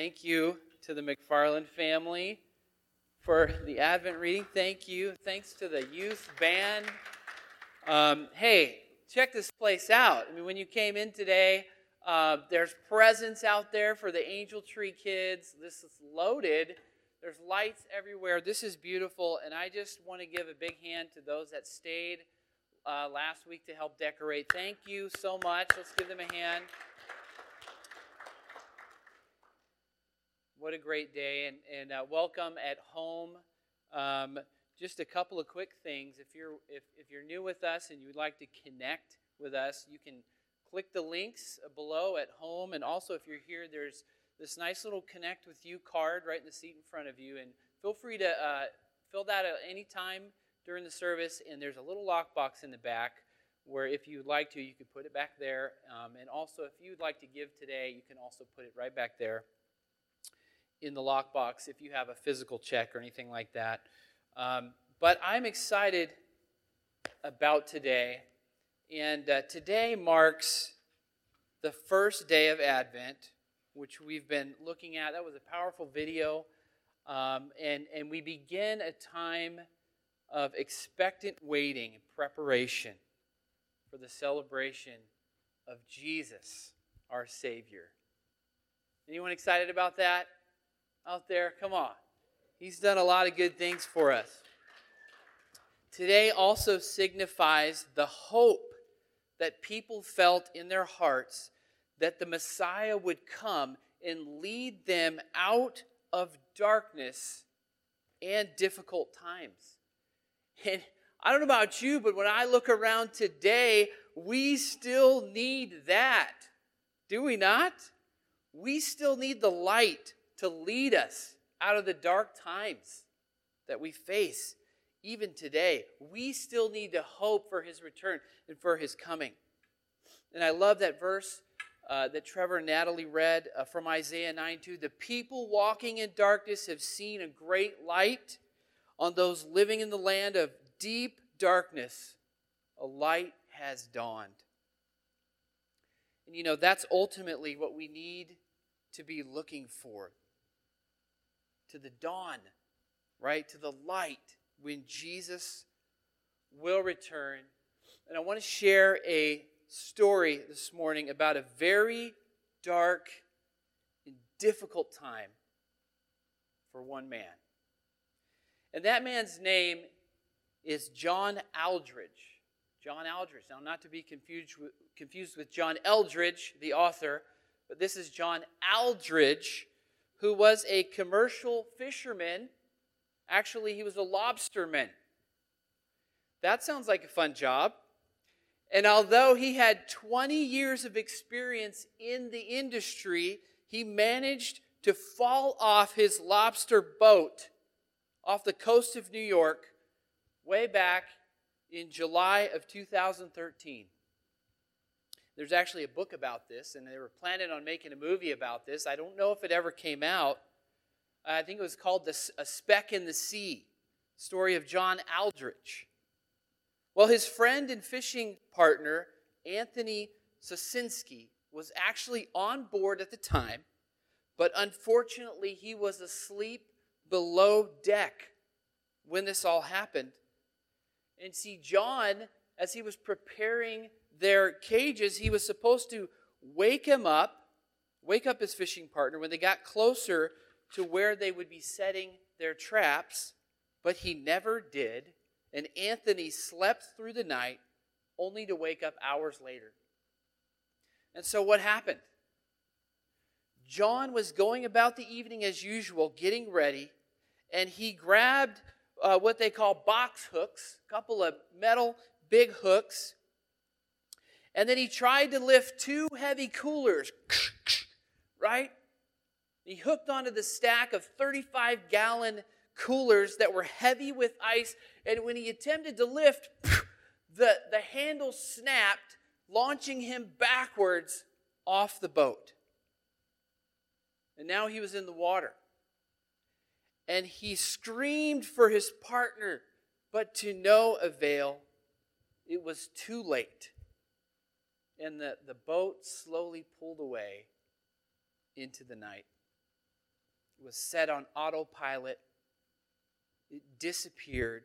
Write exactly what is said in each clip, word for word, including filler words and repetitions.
Thank you to the McFarland family for the Advent reading. Thank you. Thanks to the youth band. Um, hey, check this place out. I mean, when you came in today, uh, there's presents out there for the Angel Tree kids. This is loaded. There's lights everywhere. This is beautiful, and I just want to give a big hand to those that stayed uh, last week to help decorate. Thank you so much. Let's give them a hand. What a great day, and, and uh, welcome at home. Um, just a couple of quick things. If you're if, if you're new with us and you would like to connect with us, you can click the links below at home. And also, if you're here, there's this nice little Connect With You card right in the seat in front of you. And feel free to uh, fill that at any time during the service. And there's a little lockbox in the back where if you'd like to, you could put it back there. Um, and also, if you'd like to give today, you can also put it right back there in the lockbox if you have a physical check or anything like that. Um, but I'm excited about today. And uh, today marks the first day of Advent, which we've been looking at. That was a powerful video. Um, and, and we begin a time of expectant waiting and preparation for the celebration of Jesus, our Savior. Anyone excited about that? Out there, come on. He's done a lot of good things for us. Today also signifies the hope that people felt in their hearts that the Messiah would come and lead them out of darkness and difficult times. And I don't know about you, but when I look around today, we still need that. Do we not? We still need the light to lead us out of the dark times that we face even today. We still need to hope for His return and for His coming. And I love that verse uh, that Trevor and Natalie read uh, from Isaiah nine two. The people walking in darkness have seen a great light. On those living in the land of deep darkness, a light has dawned. And you know, that's ultimately what we need to be looking for. To the dawn, right? To the light when Jesus will return. And I want to share a story this morning about a very dark and difficult time for one man. And that man's name is John Aldridge. John Aldridge. Now, not to be confused with, confused with John Eldridge, the author, but this is John Aldridge, who was a commercial fisherman. Actually, he was a lobsterman. That sounds like a fun job. And although he had twenty years of experience in the industry, he managed to fall off his lobster boat off the coast of New York way back in July of two thousand thirteen. There's actually a book about this, and they were planning on making a movie about this. I don't know if it ever came out. I think it was called the, A Speck in the Sea, story of John Aldridge. Well, his friend and fishing partner, Anthony Sosinski, was actually on board at the time, but unfortunately he was asleep below deck when this all happened. And see, John, as he was preparing their cages, he was supposed to wake him up, wake up his fishing partner when they got closer to where they would be setting their traps, but he never did. And Anthony slept through the night only to wake up hours later. And so what happened? John was going about the evening as usual, getting ready, and he grabbed uh, what they call box hooks, a couple of metal big hooks, and then he tried to lift two heavy coolers, right? He hooked onto the stack of thirty-five gallon coolers that were heavy with ice, and when he attempted to lift, the, the handle snapped, launching him backwards off the boat. And now he was in the water. And he screamed for his partner, but to no avail. It was too late. And the, the boat slowly pulled away into the night. was set on autopilot. It disappeared.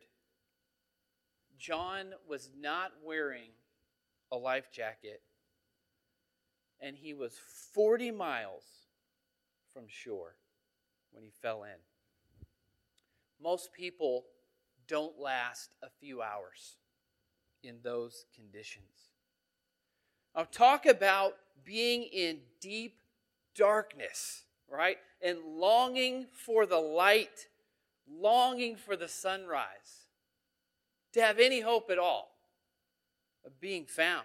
John was not wearing a life jacket, and he was forty miles from shore when he fell in. Most people don't last a few hours in those conditions. Now, talk about being in deep darkness, right? And longing for the light, longing for the sunrise, to have any hope at all of being found.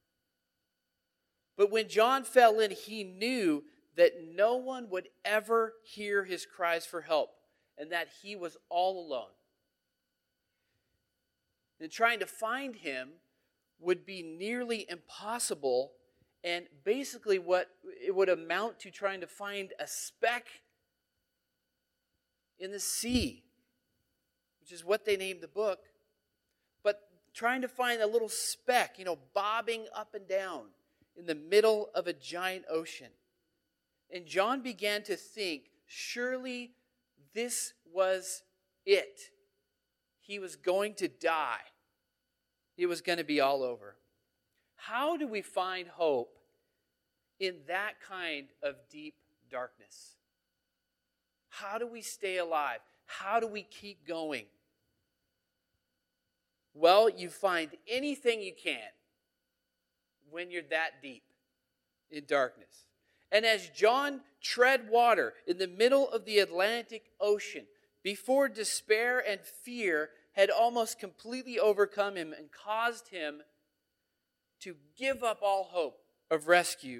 But when John fell in, he knew that no one would ever hear his cries for help, and that he was all alone. And trying to find him would be nearly impossible, and basically what it would amount to trying to find a speck in the sea, which is what they named the book. But trying to find a little speck, you know, bobbing up and down in the middle of a giant ocean. And John began to think, surely this was it. He was going to die. It was going to be all over. How do we find hope in that kind of deep darkness? How do we stay alive? How do we keep going? Well, you find anything you can when you're that deep in darkness. And as John tread water in the middle of the Atlantic Ocean, before despair and fear had almost completely overcome him and caused him to give up all hope of rescue,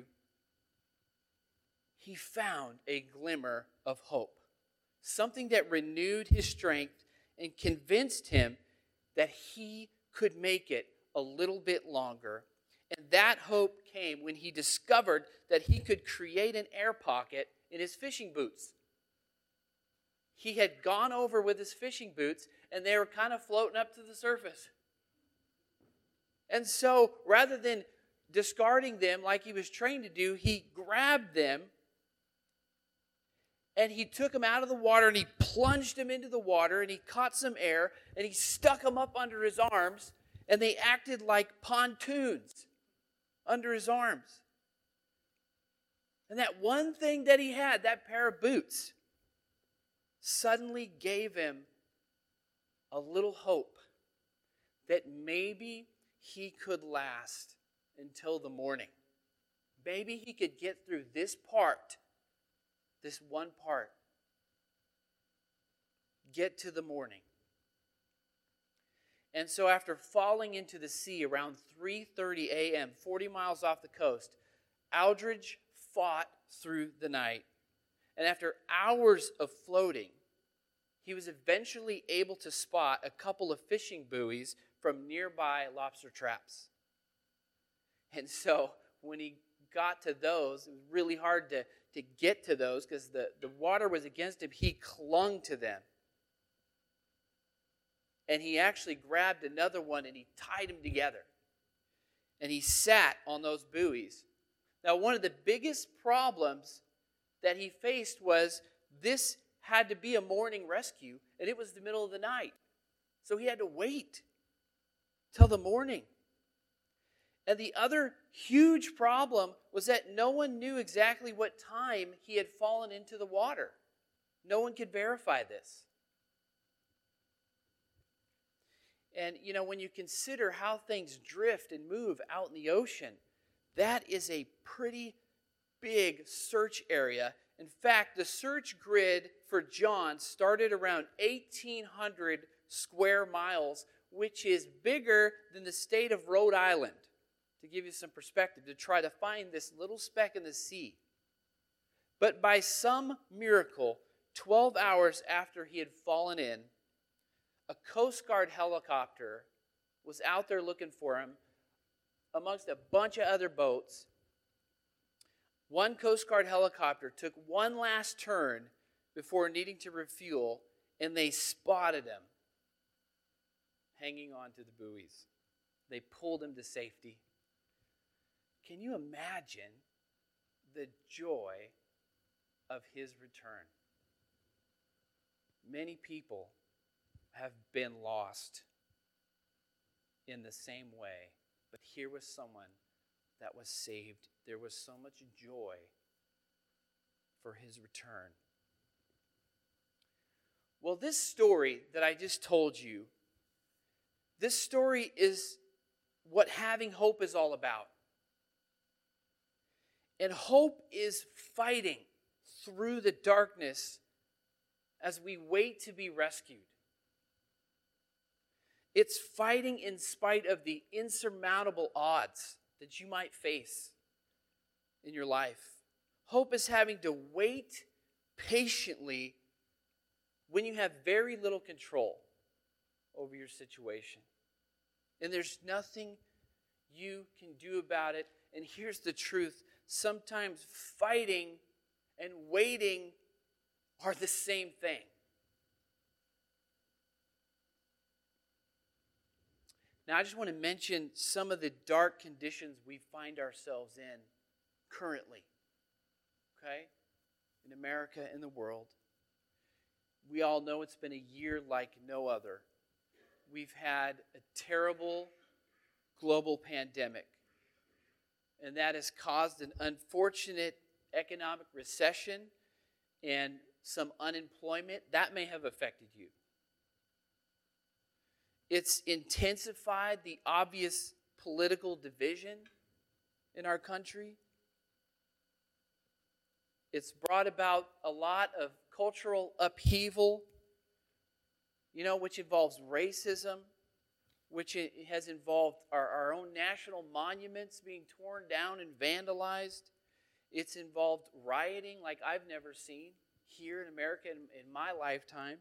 he found a glimmer of hope. Something that renewed his strength and convinced him that he could make it a little bit longer. And that hope came when he discovered that he could create an air pocket in his fishing boots. He had gone over with his fishing boots, and they were kind of floating up to the surface. And so, rather than discarding them like he was trained to do, he grabbed them, and he took them out of the water, and he plunged them into the water, and he caught some air, and he stuck them up under his arms, and they acted like pontoons under his arms. And that one thing that he had, that pair of boots, suddenly gave him a little hope that maybe he could last until the morning. Maybe he could get through this part, this one part, get to the morning. And so after falling into the sea around three thirty a.m., forty miles off the coast, Aldridge fought through the night. And after hours of floating, he was eventually able to spot a couple of fishing buoys from nearby lobster traps. And so when he got to those, it was really hard to, to get to those because the, the water was against him. He clung to them. And he actually grabbed another one and he tied them together. And he sat on those buoys. Now, one of the biggest problems that he faced was this had to be a morning rescue, and it was the middle of the night. So he had to wait till the morning. And the other huge problem was that no one knew exactly what time he had fallen into the water. No one could verify this. And, you know, when you consider how things drift and move out in the ocean, that is a pretty big search area. In fact, the search grid for John started around eighteen hundred square miles, which is bigger than the state of Rhode Island, to give you some perspective, to try to find this little speck in the sea. But by some miracle, twelve hours after he had fallen in, a Coast Guard helicopter was out there looking for him amongst a bunch of other boats. One Coast Guard helicopter took one last turn before needing to refuel, and they spotted him hanging on to the buoys. They pulled him to safety. Can you imagine the joy of his return? many people have been lost in the same way. But here was someone that was saved. There was so much joy for his return. Well, this story that I just told you, this story is what having hope is all about. And hope is fighting through the darkness as we wait to be rescued. It's fighting in spite of the insurmountable odds that you might face in your life. Hope is having to wait patiently when you have very little control over your situation. And there's nothing you can do about it. And here's the truth. Sometimes fighting and waiting are the same thing. Now, I just want to mention some of the dark conditions we find ourselves in currently, okay, in America and the world. We all know it's been a year like no other. We've had a terrible global pandemic, and that has caused an unfortunate economic recession and some unemployment. That may have affected you. It's intensified the obvious political division in our country. It's brought about a lot of cultural upheaval, you know, which involves racism, which has involved our, our own national monuments being torn down and vandalized. It's involved rioting like I've never seen here in America in, in my lifetime.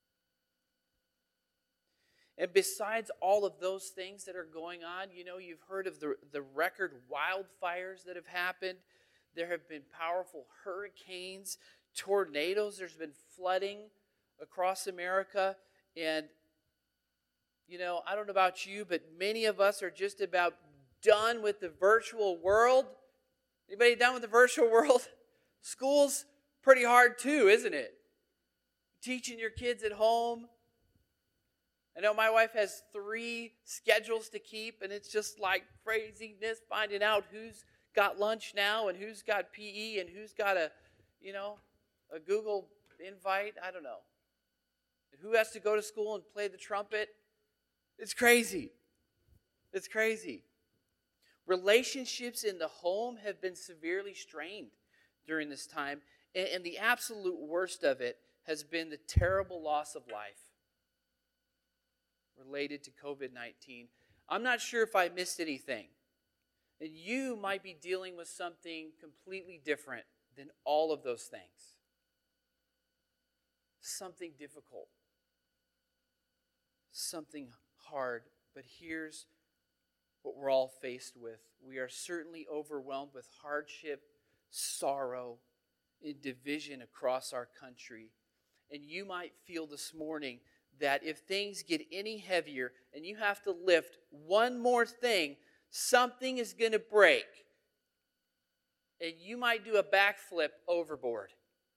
And besides all of those things that are going on, you know, you've heard of the, the record wildfires that have happened. There have been powerful hurricanes, tornadoes. There's been flooding across America. And, you know, I don't know about you, but many of us are just about done with the virtual world. Anybody done with the virtual world? School's pretty hard too, isn't it? Teaching your kids at home. I know my wife has three schedules to keep, and it's just like craziness finding out who's got lunch now and who's got P E and who's got a, you know, a Google invite. I don't know. Who has to go to school and play the trumpet? It's crazy. It's crazy. Relationships in the home have been severely strained during this time, and, and the absolute worst of it has been the terrible loss of life related to covid nineteen. I'm not sure if I missed anything. And you might be dealing with something completely different than all of those things. Something difficult. Something hard. But here's what we're all faced with. We are certainly overwhelmed with hardship, sorrow, and division across our country. And you might feel this morning that if things get any heavier and you have to lift one more thing, something is going to break. And you might do a backflip overboard.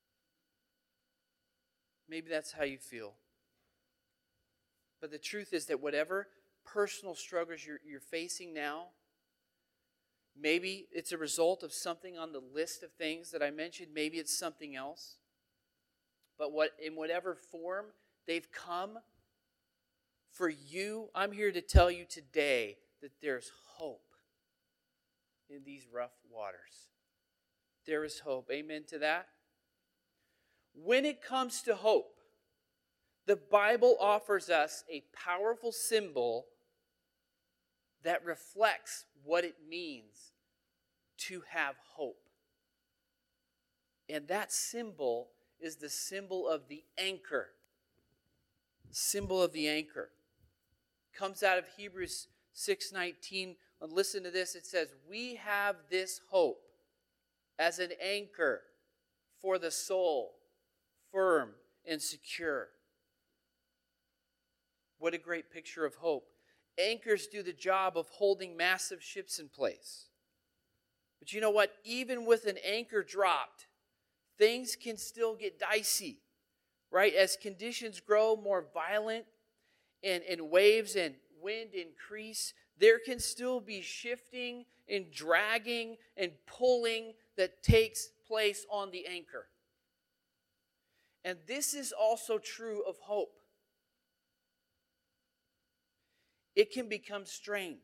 Maybe that's how you feel. But the truth is that whatever personal struggles you're, you're facing now, maybe it's a result of something on the list of things that I mentioned. Maybe it's something else. But what in whatever form they've come for you, I'm here to tell you today that there's hope in these rough waters. There is hope. Amen to that? When it comes to hope, the Bible offers us a powerful symbol that reflects what it means to have hope. And that symbol is the symbol of the anchor. Symbol of the anchor. Comes out of Hebrews six nineteen. And listen to this. It says, we have this hope as an anchor for the soul, firm and secure. What a great picture of hope. Anchors do the job of holding massive ships in place. But you know what? Even with an anchor dropped, things can still get dicey right? As conditions grow more violent and, and waves and wind increase, there can still be shifting and dragging and pulling that takes place on the anchor. And this is also true of hope. It can become strained.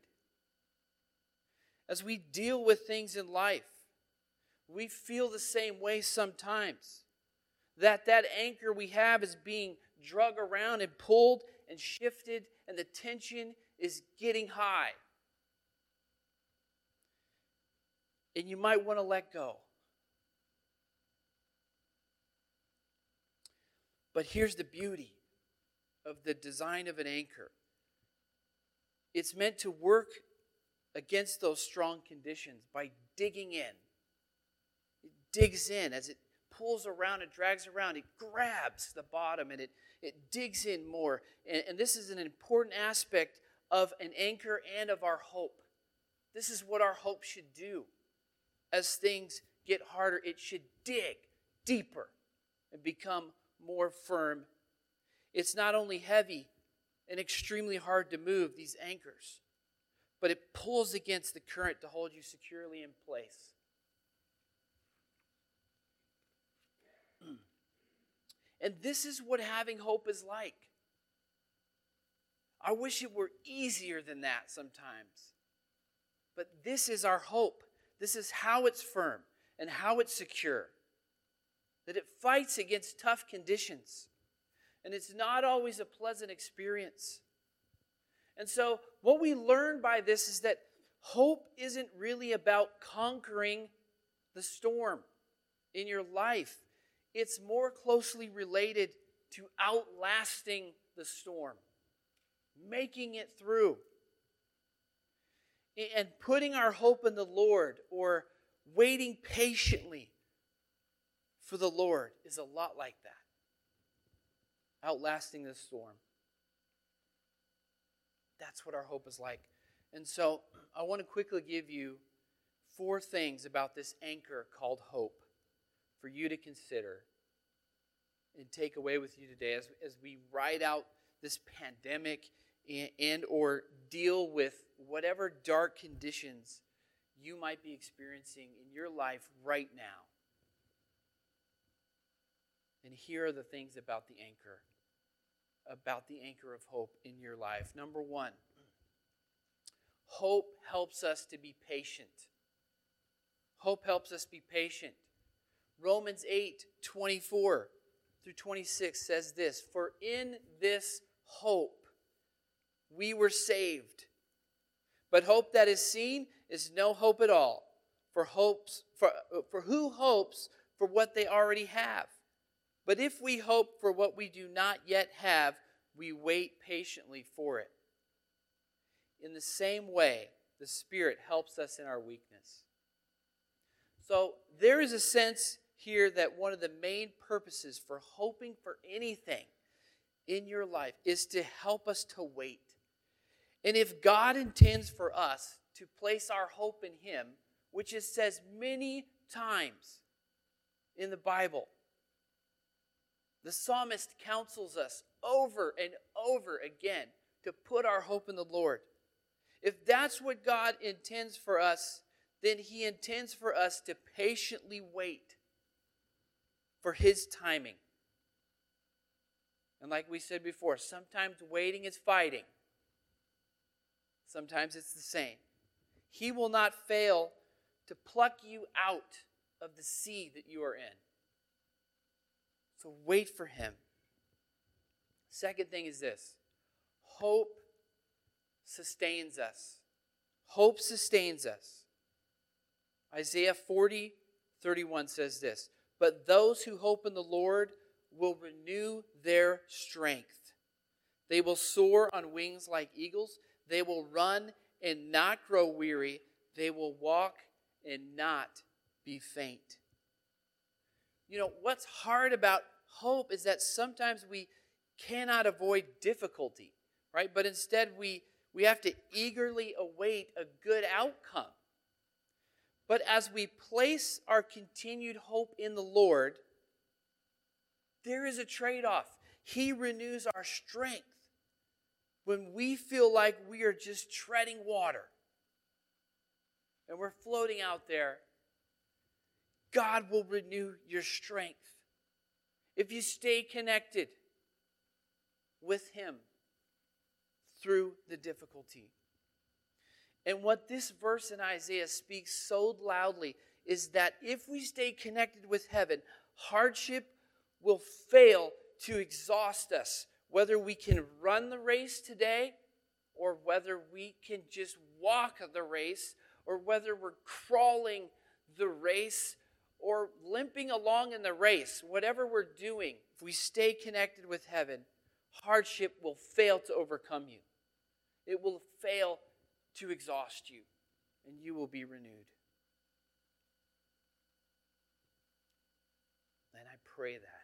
As we deal with things in life, we feel the same way sometimes. That that anchor we have is being drug around and pulled and shifted, and the tension is getting high. And you might want to let go. But here's the beauty of the design of an anchor. It's meant to work against those strong conditions by digging in. It digs in as it pulls around and drags around. It grabs the bottom and it, it digs in more. And, and this is an important aspect of an anchor and of our hope. This is what our hope should do. As things get harder, it should dig deeper and become more firm. It's not only heavy and extremely hard to move, these anchors, but it pulls against the current to hold you securely in place. And this is what having hope is like. I wish it were easier than that sometimes. But this is our hope. This is how it's firm and how it's secure. That it fights against tough conditions. And it's not always a pleasant experience. And so what we learn by this is that hope isn't really about conquering the storm in your life. It's more closely related to outlasting the storm, making it through. And putting our hope in the Lord or waiting patiently for the Lord is a lot like that. Outlasting the storm. That's what our hope is like. And so I want to quickly give you four things about this anchor called hope for you to consider and take away with you today as, as we ride out this pandemic and, and or deal with whatever dark conditions you might be experiencing in your life right now. And here are the things about the anchor, about the anchor of hope in your life. Number one, hope helps us to be patient. Hope helps us be patient. Romans eight, twenty-four through twenty-six says this, "For in this hope we were saved. But hope that is seen is no hope at all. For hopes for, for who hopes for what they already have? But if we hope for what we do not yet have, we wait patiently for it." In the same way, the Spirit helps us in our weakness. So there is a sense here that one of the main purposes for hoping for anything in your life is to help us to wait. And if God intends for us to place our hope in Him, which it says many times in the Bible, the psalmist counsels us over and over again to put our hope in the Lord. If that's what God intends for us, then He intends for us to patiently wait for His timing. And like we said before, sometimes waiting is fighting. Sometimes it's the same. He will not fail to pluck you out of the sea that you are in. So wait for Him. Second thing is this. Hope sustains us. Hope sustains us. Isaiah forty, thirty-one says this, "But those who hope in the Lord will renew their strength. They will soar on wings like eagles. They will run and not grow weary. They will walk and not be faint." You know, what's hard about hope is that sometimes we cannot avoid difficulty, right? But instead we, we have to eagerly await a good outcome. But as we place our continued hope in the Lord, there is a trade-off. He renews our strength when we feel like we are just treading water and we're floating out there. God will renew your strength if you stay connected with Him through the difficulty. And what this verse in Isaiah speaks so loudly is that if we stay connected with heaven, hardship will fail to exhaust us, whether we can run the race today or whether we can just walk the race or whether we're crawling the race or limping along in the race. Whatever we're doing, if we stay connected with heaven, hardship will fail to overcome you. It will fail to exhaust you, and you will be renewed. And I pray that.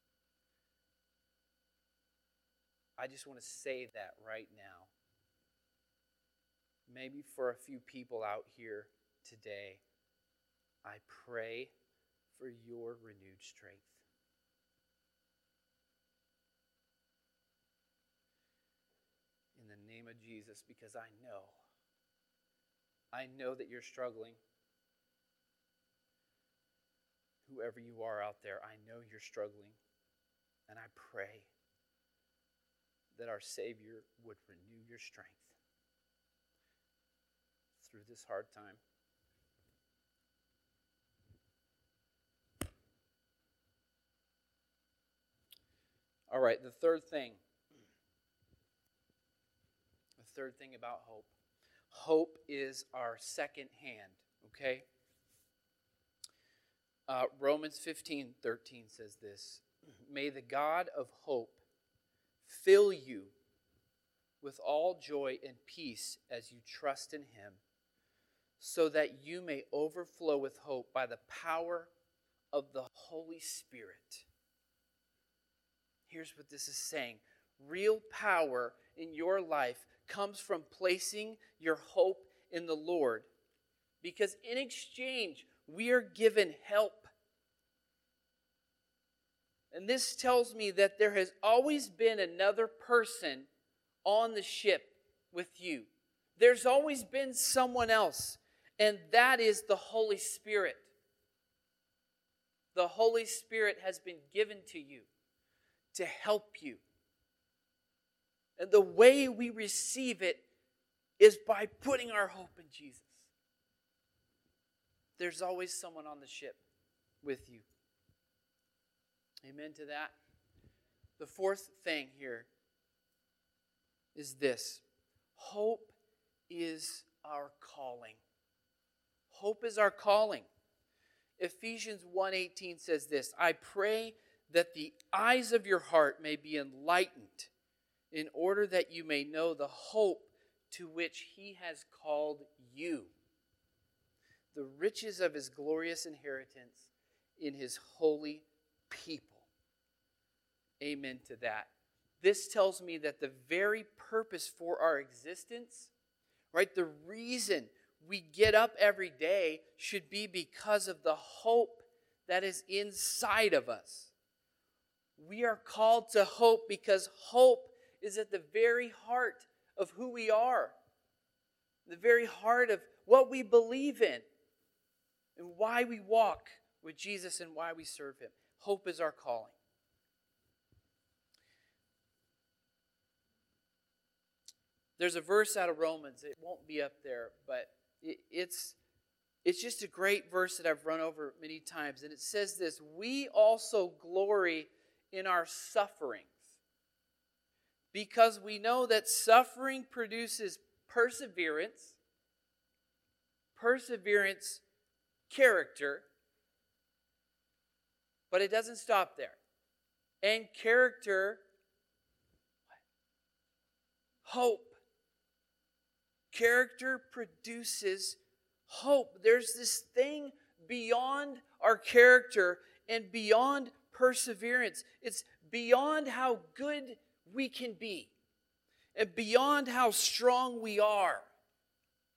I just want to say that right now. Maybe for a few people out here today, I pray for your renewed strength. In the name of Jesus, because I know, I know that you're struggling. Whoever you are out there, I know you're struggling. And I pray that our Savior would renew your strength through this hard time. All right, the third thing. The third thing about hope. Hope is our second hand, okay? Uh, Romans fifteen thirteen says this. May the God of hope fill you with all joy and peace as you trust in Him, so that you may overflow with hope by the power of the Holy Spirit. Here's what this is saying. Real power in your life comes from placing your hope in the Lord. Because in exchange, we are given help. And this tells me that there has always been another person on the ship with you. There's always been someone else, and that is the Holy Spirit. The Holy Spirit has been given to you to help you. And the way we receive it is by putting our hope in Jesus. There's always someone on the ship with you. Amen to that. The fourth thing here is this. Hope is our calling. Hope is our calling. Ephesians one eighteen says this. I pray that the eyes of your heart may be enlightened, in order that you may know the hope to which He has called you, the riches of His glorious inheritance in His holy people. Amen to that. This tells me that the very purpose for our existence, right, the reason we get up every day should be because of the hope that is inside of us. We are called to hope because hope is at the very heart of who we are, the very heart of what we believe in, and why we walk with Jesus and why we serve Him. Hope is our calling. There's a verse out of Romans. It won't be up there, but it, it's, it's just a great verse that I've run over many times. And it says this, we also glory in our sufferings, because we know that suffering produces perseverance, perseverance, character, but it doesn't stop there. And character, hope. Character produces hope. There's this thing beyond our character and beyond perseverance. It's beyond how good we can be and beyond how strong we are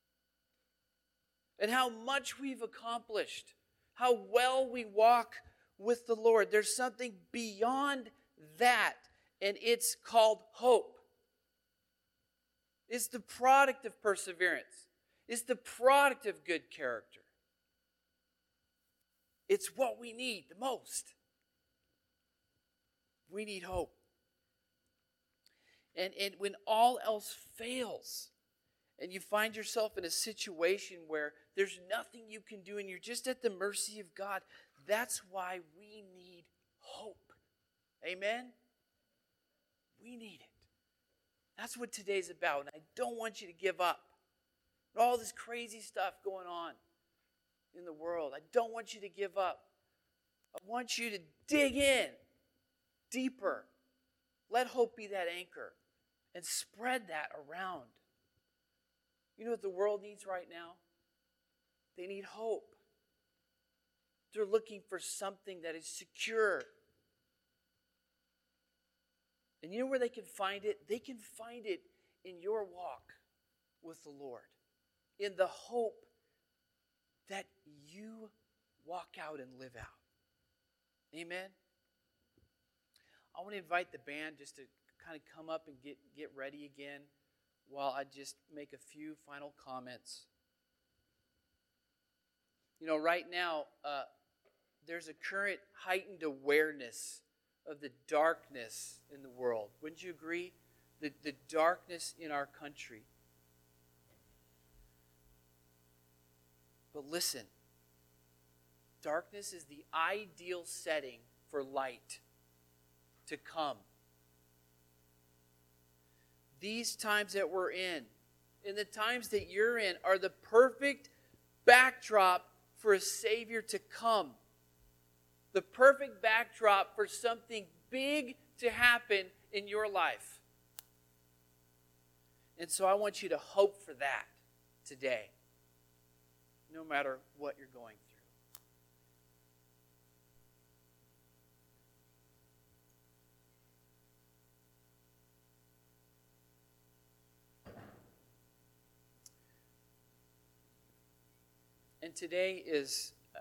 and how much we've accomplished, how well we walk with the Lord. There's something beyond that, and it's called hope. It's the product of perseverance. It's the product of good character. It's what we need the most. We need hope. And, and when all else fails, and you find yourself in a situation where there's nothing you can do and you're just at the mercy of God, that's why we need hope. Amen? We need it. That's what today's about. And I don't want you to give up. All this crazy stuff going on in the world, I don't want you to give up. I want you to dig in deeper. Let hope be that anchor and spread that around. You know what the world needs right now? They need hope. They're looking for something that is secure. And you know where they can find it? They can find it in your walk with the Lord. In the hope that you walk out and live out. Amen? I want to invite the band just to kind of come up and get, get ready again while I just make a few final comments. You know, right now, uh, there's a current heightened awareness of the darkness in the world. Wouldn't you agree? The, the darkness in our country. But listen, darkness is the ideal setting for light to come. These times that we're in, and the times that you're in, are the perfect backdrop for a Savior to come. The perfect backdrop for something big to happen in your life. And so I want you to hope for that today, no matter what you're going through. And today is uh,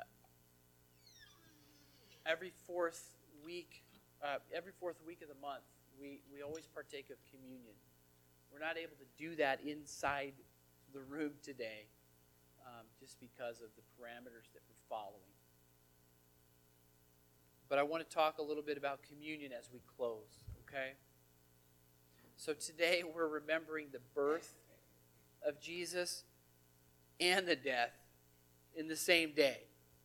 every fourth week, uh, every fourth week of the month, we, we always partake of communion. We're not able to do that inside the room today um, just because of the parameters that we're following. But I want to talk a little bit about communion as we close, okay? So today we're remembering the birth of Jesus and the death in the same day.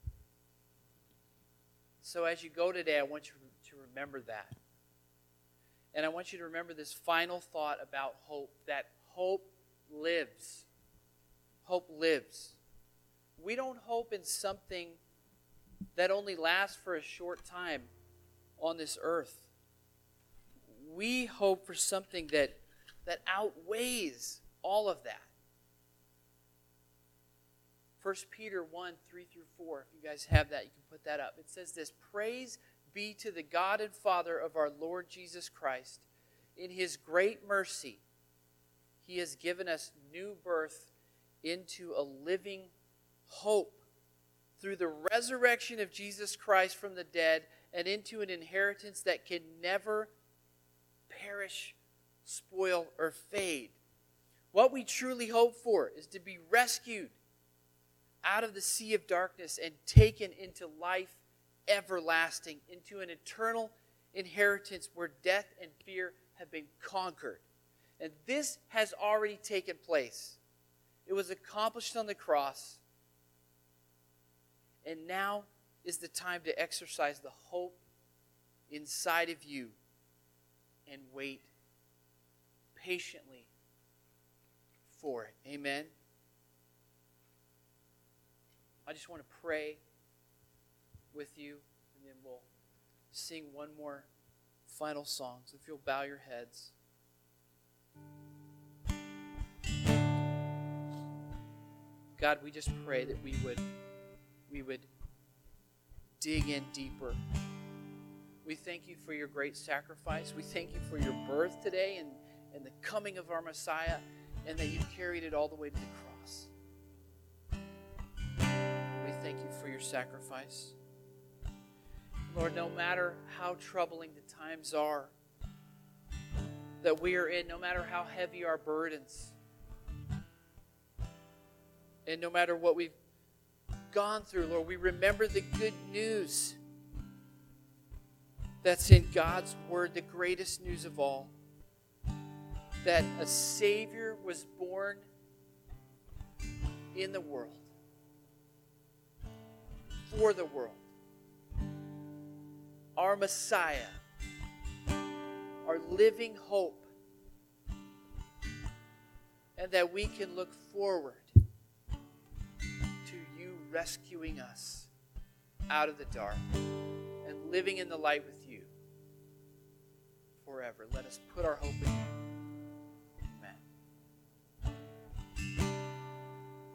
So as you go today, I want you to remember that. And I want you to remember this final thought about hope, that hope lives. Hope lives. We don't hope in something that only lasts for a short time on this earth. We hope for something that, that outweighs all of that. First Peter one, three through four. If you guys have that, you can put that up. It says this: Praise be to the God and Father of our Lord Jesus Christ. In His great mercy, He has given us new birth into a living hope through the resurrection of Jesus Christ from the dead, and into an inheritance that can never perish, spoil, or fade. What we truly hope for is to be rescued out of the sea of darkness and taken into life everlasting, into an eternal inheritance where death and fear have been conquered. And this has already taken place. It was accomplished on the cross. And now is the time to exercise the hope inside of you and wait patiently for it. Amen. I just want to pray with you, and then we'll sing one more final song. So if you'll bow your heads. God, we just pray that we would we would dig in deeper. We thank you for your great sacrifice. We thank you for your birth today and, and the coming of our Messiah, and that you carried it all the way to the cross. We thank you for your sacrifice. Lord, no matter how troubling the times are that we are in, no matter how heavy our burdens, and no matter what we've gone through, Lord, we remember the good news that's in God's Word, the greatest news of all, that a Savior was born in the world, for the world. Our Messiah, our living hope, and that we can look forward to you rescuing us out of the dark and living in the light with you forever. Let us put our hope in you.